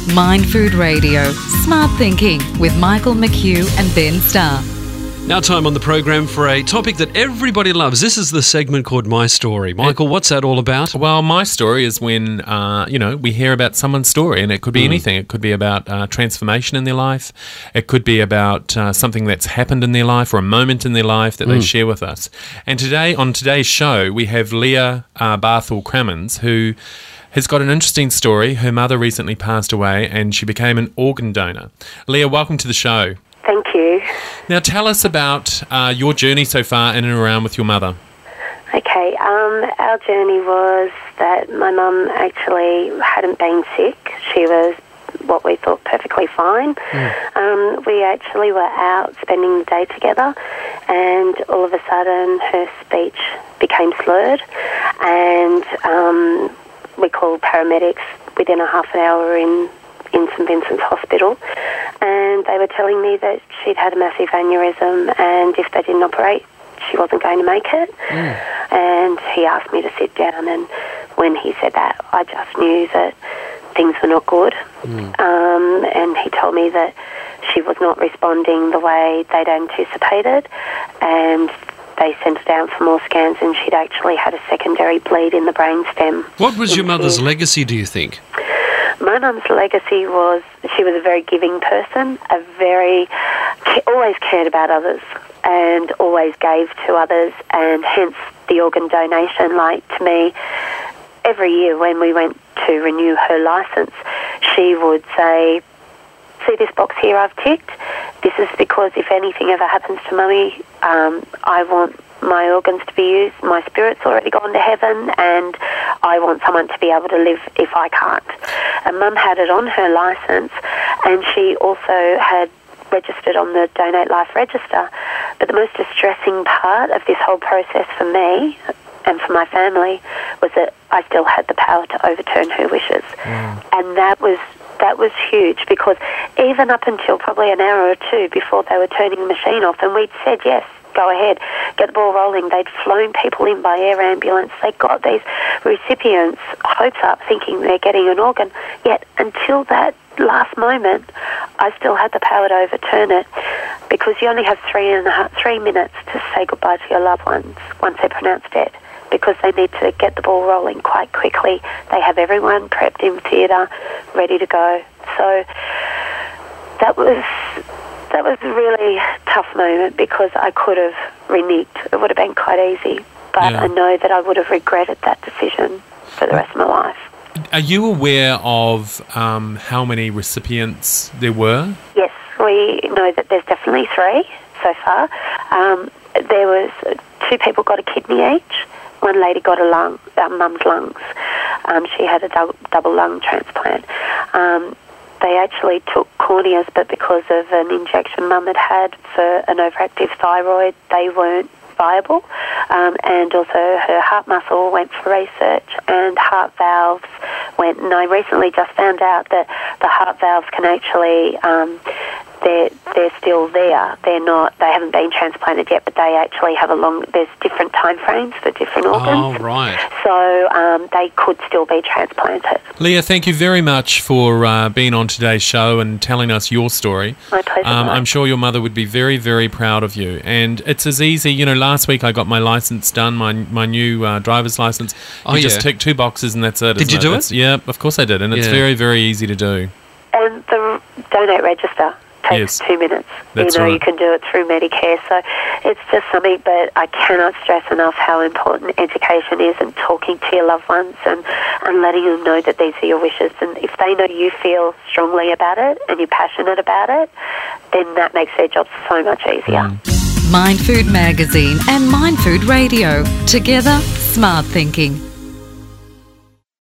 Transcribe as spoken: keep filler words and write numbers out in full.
Mind Food Radio, Smart Thinking with Michael McHugh and Ben Starr. Now time on the program for a topic that everybody loves. This is the segment called My Story. Michael, what's that all about? Well, my story is when, uh, you know, we hear about someone's story, and it could be mm. anything. It could be about uh, transformation in their life. It could be about uh, something that's happened in their life or a moment in their life that mm. they share with us. And today, on today's show, we have Leah uh, Barthel-Crammins, who has got an interesting story. Her mother recently passed away, and she became an organ donor. Leah, welcome to the show. Thank you. Now tell us about uh, your journey so far in and around with your mother. Okay, um, our journey was that my mum actually hadn't been sick. She was what we thought perfectly fine. Mm. Um, we actually were out spending the day together, and all of a sudden her speech became slurred, and um, we called paramedics within a half an hour in in St Vincent's Hospital, and they were telling me that she'd had a massive aneurysm, and if they didn't operate, she wasn't going to make it. Mm. And he asked me to sit down, and when he said that, I just knew that things were not good. Mm. Um, and he told me that she was not responding the way they'd anticipated, and they sent her down for more scans, and she'd actually had a secondary bleed in the brainstem. What was your mother's legacy, do you think? My mum's legacy was she was a very giving person, a very, always cared about others and always gave to others, and hence the organ donation. Like, to me, every year when we went to renew her licence, she would say, see this box here I've ticked? This is because if anything ever happens to Mummy, um, I want my organs to be used. My spirit's already gone to heaven, and I want someone to be able to live if I can't. And Mum had it on her licence, and she also had registered on the Donate Life register. But the most distressing part of this whole process for me and for my family was that I still had the power to overturn her wishes. Mm. And that was that was huge, because even up until probably an hour or two before they were turning the machine off, and we'd said, yes, go ahead, get the ball rolling. They'd flown people in by air ambulance. They got these recipients' hopes up thinking they're getting an organ. Yet until that last moment, I still had the power to overturn it, because you only have three and a half, three minutes to say goodbye to your loved ones once they're pronounced dead, because they need to get the ball rolling quite quickly. They have everyone prepped in theatre, ready to go. So that was... That was a really tough moment, because I could have reneged. It would have been quite easy, but yeah. I know that I would have regretted that decision for the rest of my life. Are you aware of um, how many recipients there were? Yes, we know that there's definitely three so far. Um, there was two people got a kidney each. One lady got a lung, uh, mum's lungs. Um, she had a double, double lung transplant. Um, They actually took corneas, but because of an injection Mum had had for an overactive thyroid, they weren't viable. Um, and also her heart muscle went for research, and heart valves went. And I recently just found out that the heart valves can actually, um, they're, they're still there. They're not, they haven't been transplanted yet, but they actually have a long, there's different time frames for different organs. Oh, right. So um, they could still be transplanted. Leah, thank you very much for uh, being on today's show and telling us your story. My pleasure. Um, I'm sure your mother would be very, very proud of you. And it's as easy, you know, last week I got my licence done, my my new uh, driver's licence. You oh, just yeah. tick two boxes and that's it. Did you it? do It's, it? Yeah, of course I did. And it's yeah. very, very easy to do. And the Donate Register takes yes. two minutes. That's you know, right. you can do it through Medicare. So it's just something, but I cannot stress enough how important education is, and talking to your loved ones and, and letting them know that these are your wishes. And if they know you feel strongly about it and you're passionate about it, then that makes their job so much easier. Mm. Mind Food Magazine and Mind Food Radio. Together, smart thinking.